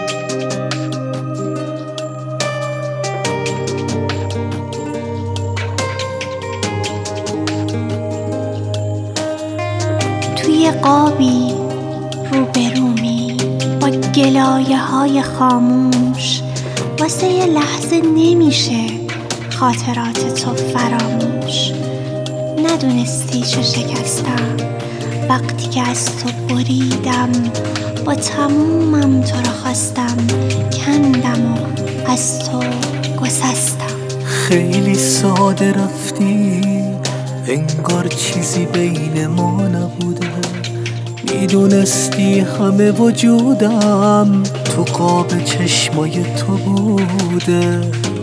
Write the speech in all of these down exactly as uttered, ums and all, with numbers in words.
توی قابی روبرومی با گلایه های خاموش، واسه یه لحظه نمیشه خاطرات تو فراموش. ندونستی چه شکستم وقتی که از تو بریدم، با تمومم تو را خواستم، کندم و از تو گسستم. خیلی ساده رفتی، انگار چیزی بین ما نبوده. میدونستی همه وجودم تو قاب چشمای تو بوده.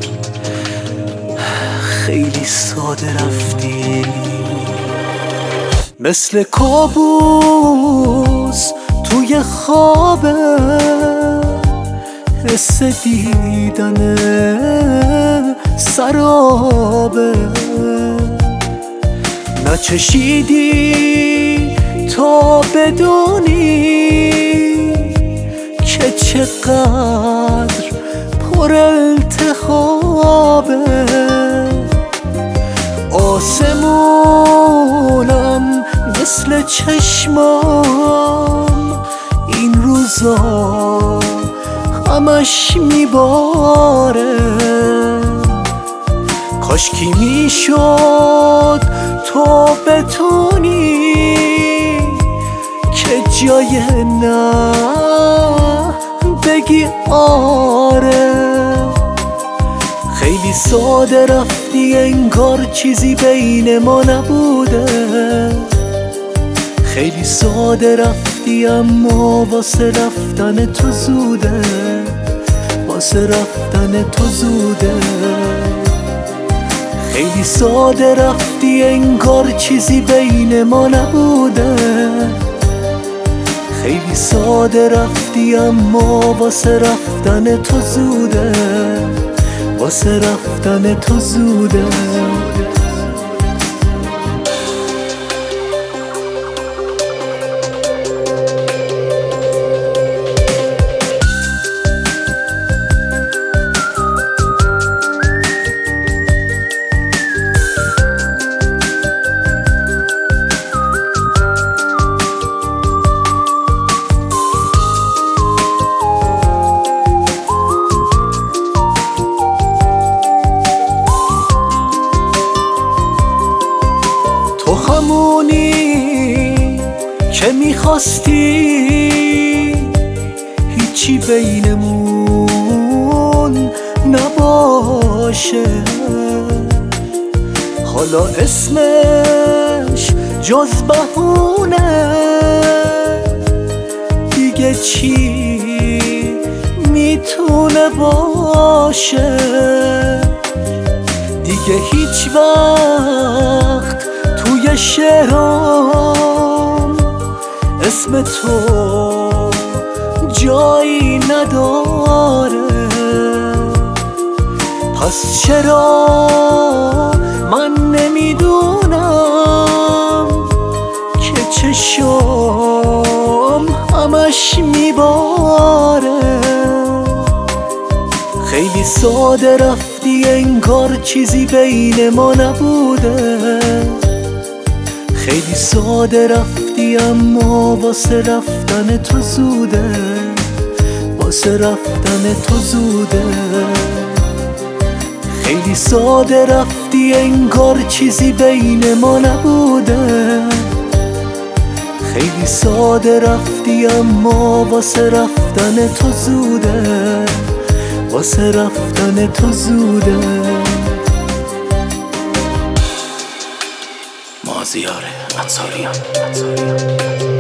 خیلی ساده رفتی، مثل کابوس توی خوابه، حس دیدن سرابه. نچشیدی تا بدونی که چقدر پر التخابه. آسمونم مثل چشمام این روزا همش میباره. کاشکی میشد تو بتونی که جای نه بگی آره. خیلی ساده رفتی، انگار چیزی بین ما نبوده. خیلی ساده رفتی، اما واسه رفتن تو زوده، واسه رفتن تو زوده. خیلی ساده رفتی، انگار چیزی بین ما نبوده. خیلی ساده رفتی، اما واسه رفتن تو زوده، واسه رفتن تو زوده. تو همونی که میخواستی هیچی بینمون نباشه. حالا اسمش جز بهونه دیگه چی میتونه باشه. دیگه هیچ وقت توی شعرام اسم تو جایی نداره. پس چرا من نمیدونم که چشم همش میباره. خیلی ساده رفتی، انگار چیزی بین ما نبوده. خیلی ساده رفتی، اما واسه رفتن تو زوده، واسه رفتن تو زوده. خیلی ساده رفتی، انگار چیزی بین ما نبوده. خیلی ساده رفتی، اما واسه رفتن تو زوده، واسه رفتن تو زوده. مازیار انصاریان.